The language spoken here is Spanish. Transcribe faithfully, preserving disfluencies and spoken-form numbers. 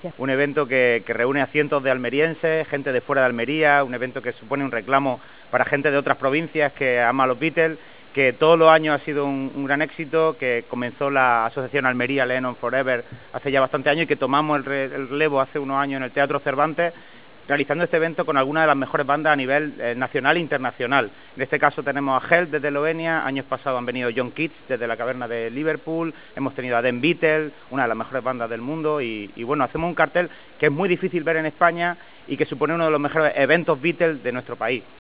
Un evento que, que reúne a cientos de almerienses, gente de fuera de Almería, un evento que supone un reclamo para gente de otras provincias que ama a los Beatles, que todos los años ha sido un, un gran éxito, que comenzó la asociación Almería Lennon Forever hace ya bastante años y que tomamos el, re, el relevo hace unos años en el Teatro Cervantes, realizando este evento con algunas de las mejores bandas a nivel eh, nacional e internacional. En este caso tenemos a Help desde Eslovenia, años pasados han venido John Keats desde la caverna de Liverpool, hemos tenido a Den Beatles, una de las mejores bandas del mundo, y, y bueno, hacemos un cartel que es muy difícil ver en España y que supone uno de los mejores eventos Beatles de nuestro país.